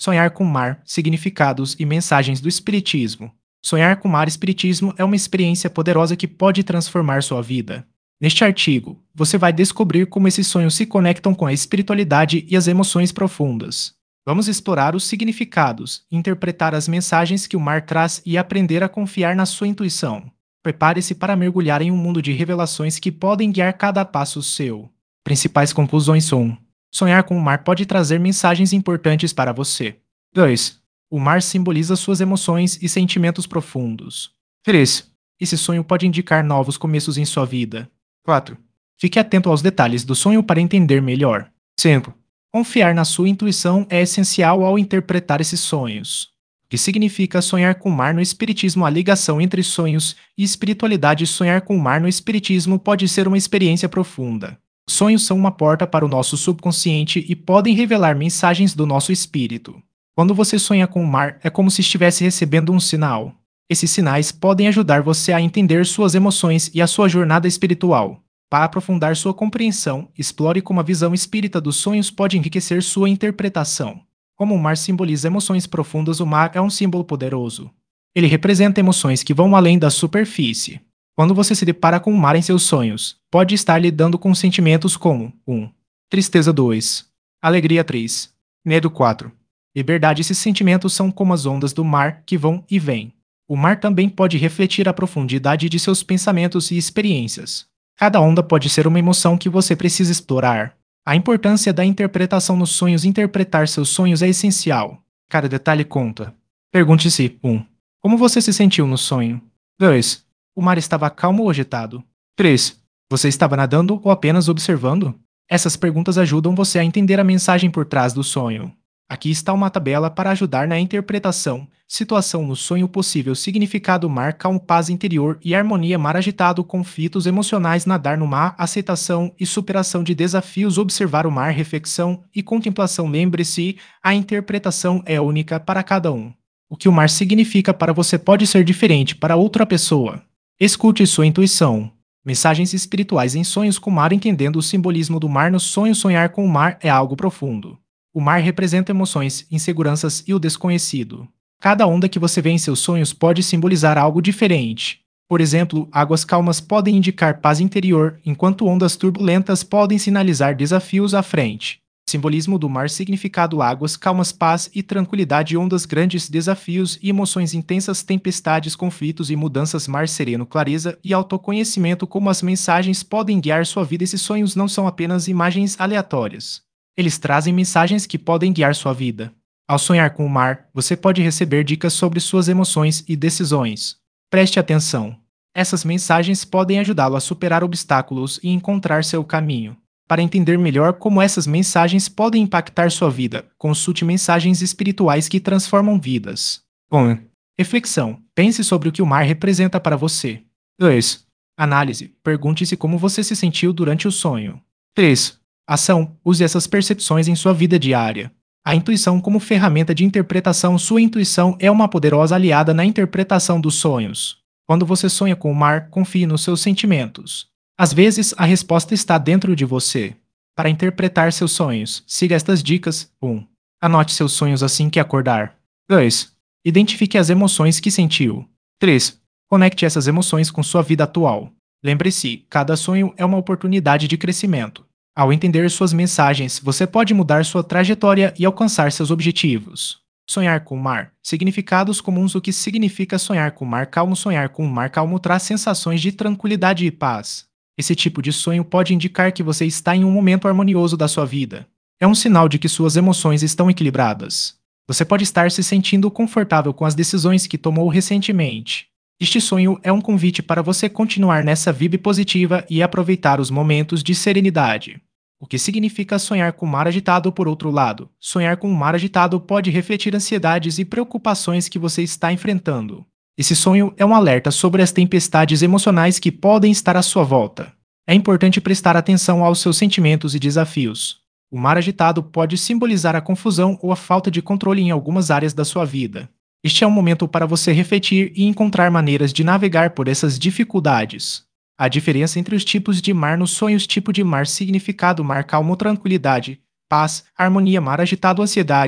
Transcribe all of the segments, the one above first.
Sonhar com o mar, significados e mensagens do Espiritismo. Sonhar com o mar Espiritismo é uma experiência poderosa que pode transformar sua vida. Neste artigo, você vai descobrir como esses sonhos se conectam com a espiritualidade e as emoções profundas. Vamos explorar os significados, interpretar as mensagens que o mar traz e aprender a confiar na sua intuição. Prepare-se para mergulhar em um mundo de revelações que podem guiar cada passo seu. Principais conclusões são: sonhar com o mar pode trazer mensagens importantes para você. 2. O mar simboliza suas emoções e sentimentos profundos. 3. Esse sonho pode indicar novos começos em sua vida. 4. Fique atento aos detalhes do sonho para entender melhor. 5. Confiar na sua intuição é essencial ao interpretar esses sonhos. O que significa sonhar com o mar no Espiritismo? A ligação entre sonhos e espiritualidade. Sonhar com o mar no Espiritismo pode ser uma experiência profunda. Sonhos são uma porta para o nosso subconsciente e podem revelar mensagens do nosso espírito. Quando você sonha com o mar, é como se estivesse recebendo um sinal. Esses sinais podem ajudar você a entender suas emoções e a sua jornada espiritual. Para aprofundar sua compreensão, explore como a visão espírita dos sonhos pode enriquecer sua interpretação. Como o mar simboliza emoções profundas, o mar é um símbolo poderoso. Ele representa emoções que vão além da superfície. Quando você se depara com o mar em seus sonhos, pode estar lidando com sentimentos como 1. Tristeza 2. Alegria 3. Medo 4. Liberdade. Esses sentimentos são como as ondas do mar que vão e vêm. O mar também pode refletir a profundidade de seus pensamentos e experiências. Cada onda pode ser uma emoção que você precisa explorar. A importância da interpretação nos sonhos. Interpretar seus sonhos é essencial. Cada detalhe conta. Pergunte-se: 1. Como você se sentiu no sonho? 2. O mar estava calmo ou agitado? 3. Você estava nadando ou apenas observando? Essas perguntas ajudam você a entender a mensagem por trás do sonho. Aqui está uma tabela para ajudar na interpretação. Situação no sonho possível. Significado: mar calmo, paz interior e harmonia. Mar agitado, conflitos emocionais. Nadar no mar, aceitação e superação de desafios. Observar o mar, reflexão e contemplação. Lembre-se, a interpretação é única para cada um. O que o mar significa para você pode ser diferente para outra pessoa. Escute sua intuição. Mensagens espirituais em sonhos com o mar. Entendendo o simbolismo do mar no sonho. Sonhar com o mar é algo profundo. O mar representa emoções, inseguranças e o desconhecido. Cada onda que você vê em seus sonhos pode simbolizar algo diferente. Por exemplo, águas calmas podem indicar paz interior, enquanto ondas turbulentas podem sinalizar desafios à frente. Simbolismo do mar. Significado: águas calmas, paz e tranquilidade. Ondas grandes, desafios e emoções intensas. Tempestades, conflitos e mudanças. Mar sereno, clareza e autoconhecimento. Como as mensagens podem guiar sua vida. Esses sonhos não são apenas imagens aleatórias. Eles trazem mensagens que podem guiar sua vida. Ao sonhar com o mar, você pode receber dicas sobre suas emoções e decisões. Preste atenção. Essas mensagens podem ajudá-lo a superar obstáculos e encontrar seu caminho. Para entender melhor como essas mensagens podem impactar sua vida, consulte mensagens espirituais que transformam vidas. 1. Reflexão. Pense sobre o que o mar representa para você. 2. Análise. Pergunte-se como você se sentiu durante o sonho. 3. Ação. Use essas percepções em sua vida diária. A intuição como ferramenta de interpretação. Sua intuição é uma poderosa aliada na interpretação dos sonhos. Quando você sonha com o mar, confie nos seus sentimentos. Às vezes, a resposta está dentro de você. Para interpretar seus sonhos, siga estas dicas. 1. Anote seus sonhos assim que acordar. 2. Identifique as emoções que sentiu. 3. Conecte essas emoções com sua vida atual. Lembre-se, cada sonho é uma oportunidade de crescimento. Ao entender suas mensagens, você pode mudar sua trajetória e alcançar seus objetivos. Sonhar com o mar. Significados comuns. O que significa sonhar com o mar calmo? Sonhar com o mar calmo traz sensações de tranquilidade e paz. Esse tipo de sonho pode indicar que você está em um momento harmonioso da sua vida. É um sinal de que suas emoções estão equilibradas. Você pode estar se sentindo confortável com as decisões que tomou recentemente. Este sonho é um convite para você continuar nessa vibe positiva e aproveitar os momentos de serenidade. O que significa sonhar com o mar agitado? Por outro lado, sonhar com o mar agitado pode refletir ansiedades e preocupações que você está enfrentando. Esse sonho é um alerta sobre as tempestades emocionais que podem estar à sua volta. É importante prestar atenção aos seus sentimentos e desafios. O mar agitado pode simbolizar a confusão ou a falta de controle em algumas áreas da sua vida. Este é um momento para você refletir e encontrar maneiras de navegar por essas dificuldades. A diferença entre os tipos de mar nos sonhos. Tipo de mar. Significado: mar calmo, tranquilidade, paz, harmonia. Mar agitado, ansiedade,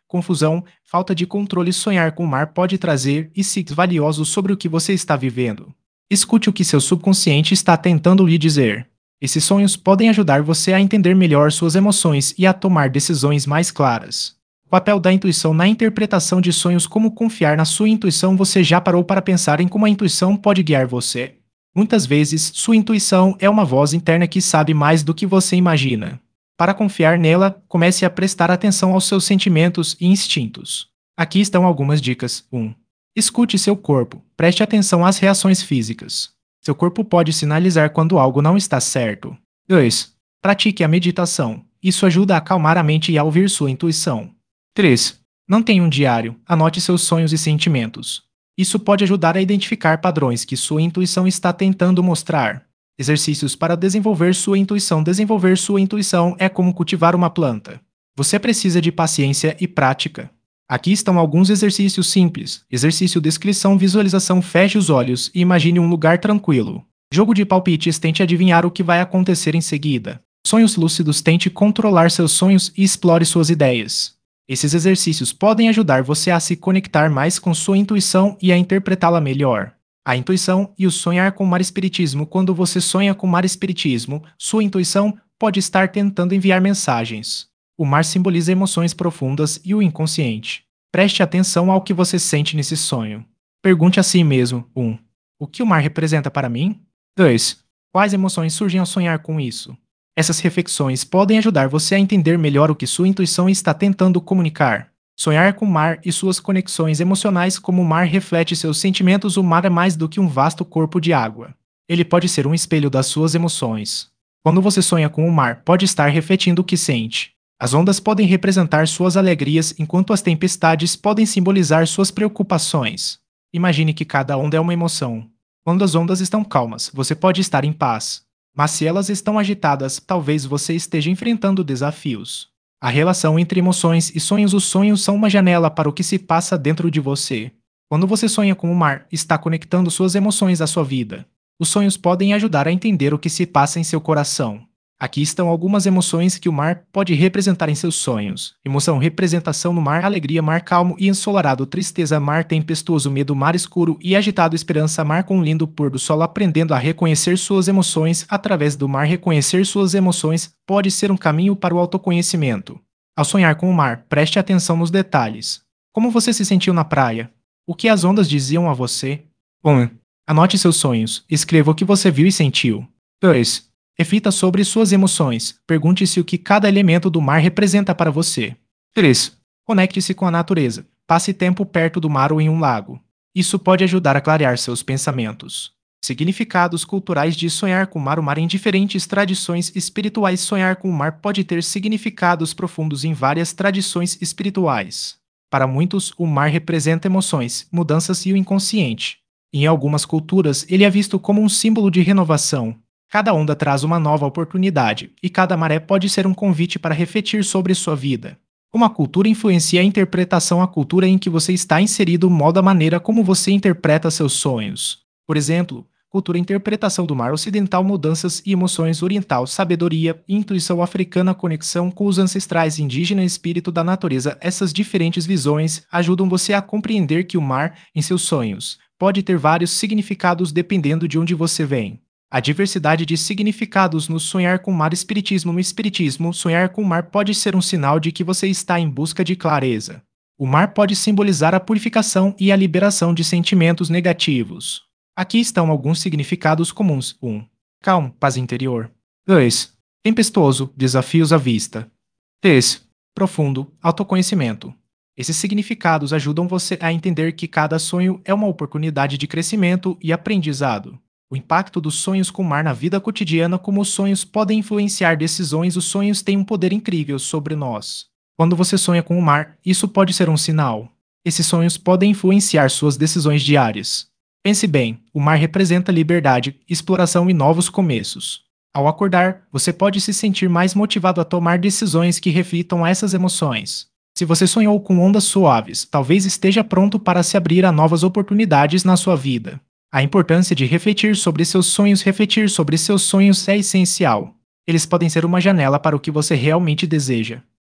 confusão, falta de controle. Sonhar com o mar pode trazer insights valiosos sobre o que você está vivendo. Escute o que seu subconsciente está tentando lhe dizer. Esses sonhos podem ajudar você a entender melhor suas emoções e a tomar decisões mais claras. O papel da intuição na interpretação de sonhos. Como confiar na sua intuição? Você já parou para pensar em como a intuição pode guiar você? Muitas vezes, sua intuição é uma voz interna que sabe mais do que você imagina. Para confiar nela, comece a prestar atenção aos seus sentimentos e instintos. Aqui estão algumas dicas. 1. Escute seu corpo. Preste atenção às reações físicas. Seu corpo pode sinalizar quando algo não está certo. 2. Pratique a meditação. Isso ajuda a acalmar a mente e a ouvir sua intuição. 3. Mantenha um diário. Anote seus sonhos e sentimentos. Isso pode ajudar a identificar padrões que sua intuição está tentando mostrar. Exercícios para desenvolver sua intuição. Desenvolver sua intuição é como cultivar uma planta. Você precisa de paciência e prática. Aqui estão alguns exercícios simples. Exercício: descrição, visualização. Feche os olhos e imagine um lugar tranquilo. Jogo de palpites. Tente adivinhar o que vai acontecer em seguida. Sonhos lúcidos. Tente controlar seus sonhos e explore suas ideias. Esses exercícios podem ajudar você a se conectar mais com sua intuição e a interpretá-la melhor. A intuição e o sonhar com o mar. Espiritismo. Quando você sonha com o mar. Espiritismo, sua intuição pode estar tentando enviar mensagens. O mar simboliza emoções profundas e o inconsciente. Preste atenção ao que você sente nesse sonho. Pergunte a si mesmo: 1. O que o mar representa para mim? 2. Quais emoções surgem ao sonhar com isso? Essas reflexões podem ajudar você a entender melhor o que sua intuição está tentando comunicar. Sonhar com o mar e suas conexões emocionais. Como o mar reflete seus sentimentos. O mar é mais do que um vasto corpo de água. Ele pode ser um espelho das suas emoções. Quando você sonha com o mar, pode estar refletindo o que sente. As ondas podem representar suas alegrias, enquanto as tempestades podem simbolizar suas preocupações. Imagine que cada onda é uma emoção. Quando as ondas estão calmas, você pode estar em paz. Mas se elas estão agitadas, talvez você esteja enfrentando desafios. A relação entre emoções e sonhos. Os sonhos são uma janela para o que se passa dentro de você. Quando você sonha com o mar, está conectando suas emoções à sua vida. Os sonhos podem ajudar a entender o que se passa em seu coração. Aqui estão algumas emoções que o mar pode representar em seus sonhos. Emoção: representação no mar. Alegria, mar calmo e ensolarado. Tristeza, mar tempestuoso. Medo, mar escuro e agitado. Esperança, mar com um lindo pôr do sol. Aprendendo a reconhecer suas emoções através do mar. Reconhecer suas emoções pode ser um caminho para o autoconhecimento. Ao sonhar com o mar, preste atenção nos detalhes. Como você se sentiu na praia? O que as ondas diziam a você? 1. Anote seus sonhos. Escreva o que você viu e sentiu. 2. Reflita sobre suas emoções. Pergunte-se o que cada elemento do mar representa para você. 3. Conecte-se com a natureza. Passe tempo perto do mar ou em um lago. Isso pode ajudar a clarear seus pensamentos. Significados culturais de sonhar com o mar. O mar em diferentes tradições espirituais. Sonhar com o mar pode ter significados profundos em várias tradições espirituais. Para muitos, o mar representa emoções, mudanças e o inconsciente. Em algumas culturas, ele é visto como um símbolo de renovação. Cada onda traz uma nova oportunidade, e cada maré pode ser um convite para refletir sobre sua vida. Como a cultura influencia a interpretação. A cultura em que você está inserido molda a maneira como você interpreta seus sonhos. Por exemplo, cultura: interpretação do mar ocidental, mudanças e emoções; oriental, sabedoria, intuição; africana, conexão com os ancestrais; indígena, espírito da natureza. Essas diferentes visões ajudam você a compreender que o mar, em seus sonhos, pode ter vários significados dependendo de onde você vem. A diversidade de significados no sonhar com o mar. Espiritismo. No espiritismo, sonhar com o mar pode ser um sinal de que você está em busca de clareza. O mar pode simbolizar a purificação e a liberação de sentimentos negativos. Aqui estão alguns significados comuns. 1. Calmo, paz interior. 2. Tempestuoso, desafios à vista. 3. Profundo, autoconhecimento. Esses significados ajudam você a entender que cada sonho é uma oportunidade de crescimento e aprendizado. O impacto dos sonhos com o mar na vida cotidiana. Como os sonhos podem influenciar decisões. Os sonhos têm um poder incrível sobre nós. Quando você sonha com o mar, isso pode ser um sinal. Esses sonhos podem influenciar suas decisões diárias. Pense bem, o mar representa liberdade, exploração e novos começos. Ao acordar, você pode se sentir mais motivado a tomar decisões que reflitam essas emoções. Se você sonhou com ondas suaves, talvez esteja pronto para se abrir a novas oportunidades na sua vida. A importância de refletir sobre seus sonhos. Refletir sobre seus sonhos é essencial. Eles podem ser uma janela para o que você realmente deseja.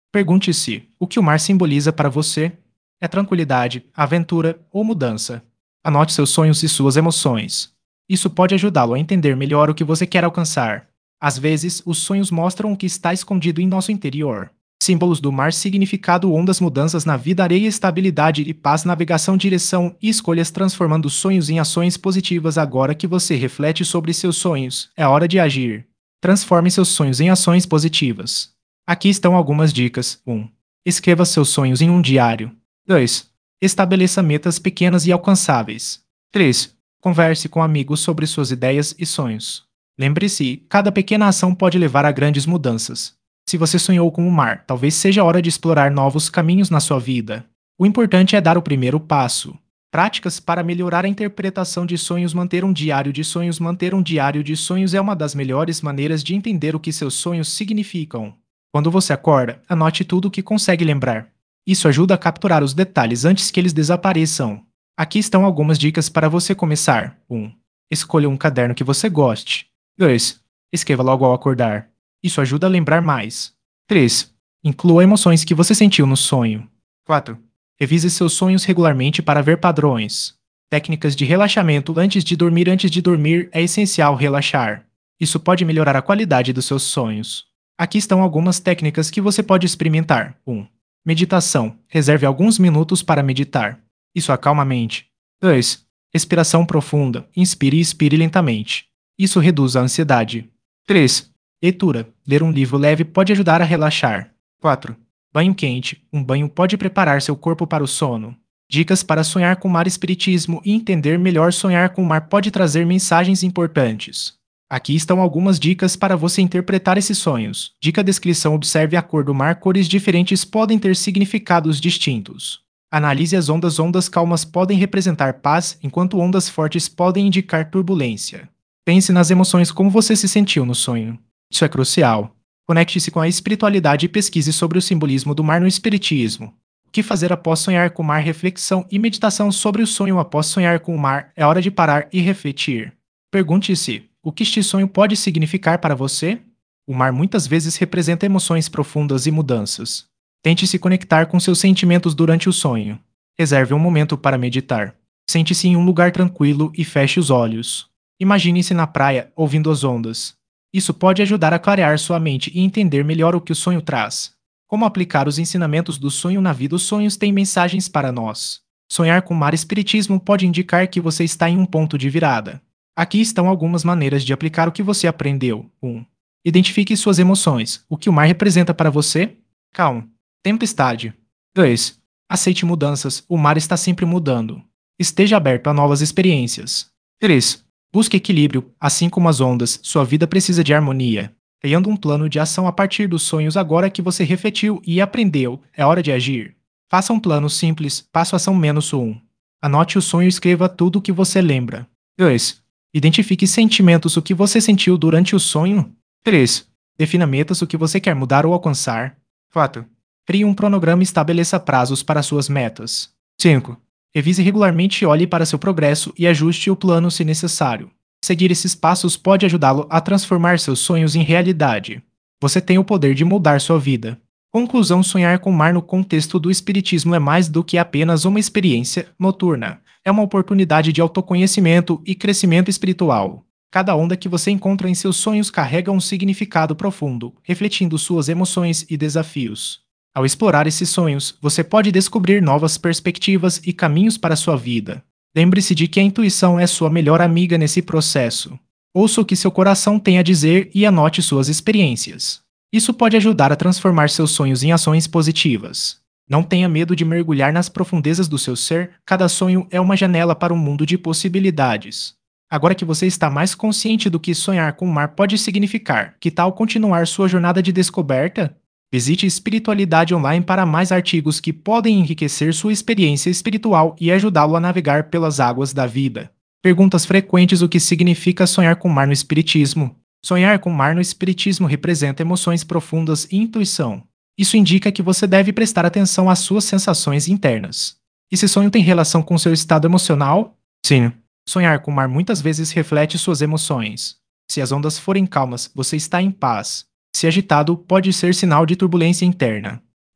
Pergunte-se: o que o mar simboliza para você? É tranquilidade, aventura ou mudança? Anote seus sonhos e suas emoções. Isso pode ajudá-lo a entender melhor o que você quer alcançar. Às vezes, os sonhos mostram o que está escondido em nosso interior. Símbolos do mar: significado, ondas, mudanças na vida, areia, estabilidade e paz, navegação, direção e escolhas, transformando sonhos em ações positivas. Agora que você reflete sobre seus sonhos, é hora de agir. Transforme seus sonhos em ações positivas. Aqui estão algumas dicas. 1. Escreva seus sonhos em um diário. 2. Estabeleça metas pequenas e alcançáveis. 3. Converse com amigos sobre suas ideias e sonhos. Lembre-se, cada pequena ação pode levar a grandes mudanças. Se você sonhou com o mar, talvez seja hora de explorar novos caminhos na sua vida. O importante é dar o primeiro passo. Práticas para melhorar a interpretação de sonhos. Manter um diário de sonhos. Manter um diário de sonhos é uma das melhores maneiras de entender o que seus sonhos significam. Quando você acorda, anote tudo o que consegue lembrar. Isso ajuda a capturar os detalhes antes que eles desapareçam. Aqui estão algumas dicas para você começar. 1. Escolha um caderno que você goste. 2. Escreva logo ao acordar. Isso ajuda a lembrar mais. 3. Inclua emoções que você sentiu no sonho. 4. Revise seus sonhos regularmente para ver padrões. Técnicas de relaxamento antes de dormir. Antes de dormir, é essencial relaxar. Isso pode melhorar a qualidade dos seus sonhos. Aqui estão algumas técnicas que você pode experimentar. 1. Meditação. Reserve alguns minutos para meditar. Isso acalma a mente. 2. Respiração profunda. Inspire e expire lentamente. Isso reduz a ansiedade. 3. Leitura. Ler um livro leve pode ajudar a relaxar. 4. Banho quente. Um banho pode preparar seu corpo para o sono. Dicas para sonhar com o mar. Espiritismo e entender melhor. Sonhar com o mar pode trazer mensagens importantes. Aqui estão algumas dicas para você interpretar esses sonhos. Dica: descrição. Observe a cor do mar. Cores diferentes podem ter significados distintos. Analise as ondas. Ondas calmas podem representar paz, enquanto ondas fortes podem indicar turbulência. Pense nas emoções. Como você se sentiu no sonho? Isso é crucial. Conecte-se com a espiritualidade e pesquise sobre o simbolismo do mar no espiritismo. O que fazer após sonhar com o mar? Reflexão e meditação sobre o sonho. Após sonhar com o mar, é hora de parar e refletir. Pergunte-se: o que este sonho pode significar para você? O mar muitas vezes representa emoções profundas e mudanças. Tente se conectar com seus sentimentos durante o sonho. Reserve um momento para meditar. Sente-se em um lugar tranquilo e feche os olhos. Imagine-se na praia, ouvindo as ondas. Isso pode ajudar a clarear sua mente e entender melhor o que o sonho traz. Como aplicar os ensinamentos do sonho na vida? Os sonhos têm mensagens para nós. Sonhar com o mar. Espiritismo pode indicar que você está em um ponto de virada. Aqui estão algumas maneiras de aplicar o que você aprendeu. 1. Identifique suas emoções. O que o mar representa para você? Calma. Tempestade. 2. Aceite mudanças. O mar está sempre mudando. Esteja aberto a novas experiências. 3. Busque equilíbrio. Assim como as ondas, sua vida precisa de harmonia. Criando um plano de ação a partir dos sonhos. Agora que você refletiu e aprendeu, é hora de agir. Faça um plano simples. Passo ação -1. Anote o sonho e escreva tudo o que você lembra. 2. Identifique sentimentos. O que você sentiu durante o sonho? 3. Defina metas. O que você quer mudar ou alcançar? 4. Crie um cronograma e estabeleça prazos para suas metas. 5. Revise regularmente e olhe para seu progresso e ajuste o plano se necessário. Seguir esses passos pode ajudá-lo a transformar seus sonhos em realidade. Você tem o poder de mudar sua vida. Conclusão: sonhar com o mar no contexto do espiritismo é mais do que apenas uma experiência noturna. É uma oportunidade de autoconhecimento e crescimento espiritual. Cada onda que você encontra em seus sonhos carrega um significado profundo, refletindo suas emoções e desafios. Ao explorar esses sonhos, você pode descobrir novas perspectivas e caminhos para sua vida. Lembre-se de que a intuição é sua melhor amiga nesse processo. Ouça o que seu coração tem a dizer e anote suas experiências. Isso pode ajudar a transformar seus sonhos em ações positivas. Não tenha medo de mergulhar nas profundezas do seu ser. Cada sonho é uma janela para um mundo de possibilidades. Agora que você está mais consciente do que sonhar com o mar pode significar, que tal continuar sua jornada de descoberta? Visite Espiritualidade Online para mais artigos que podem enriquecer sua experiência espiritual e ajudá-lo a navegar pelas águas da vida. Perguntas frequentes: o que significa sonhar com o mar no espiritismo? Sonhar com o mar no espiritismo representa emoções profundas e intuição. Isso indica que você deve prestar atenção às suas sensações internas. Esse sonho tem relação com seu estado emocional? Sim. Sonhar com o mar muitas vezes reflete suas emoções. Se as ondas forem calmas, você está em paz. Se agitado, pode ser sinal de turbulência interna.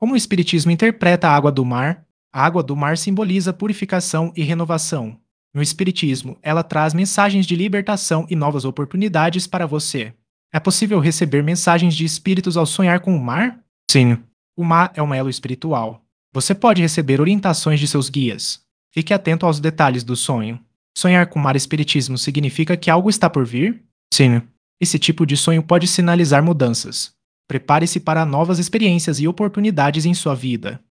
Como o Espiritismo interpreta a água do mar? A água do mar simboliza purificação e renovação. No Espiritismo, ela traz mensagens de libertação e novas oportunidades para você. É possível receber mensagens de espíritos ao sonhar com o mar? Sim. O mar é um elo espiritual. Você pode receber orientações de seus guias. Fique atento aos detalhes do sonho. Sonhar com o mar espiritismo significa que algo está por vir? Sim. Esse tipo de sonho pode sinalizar mudanças. Prepare-se para novas experiências e oportunidades em sua vida.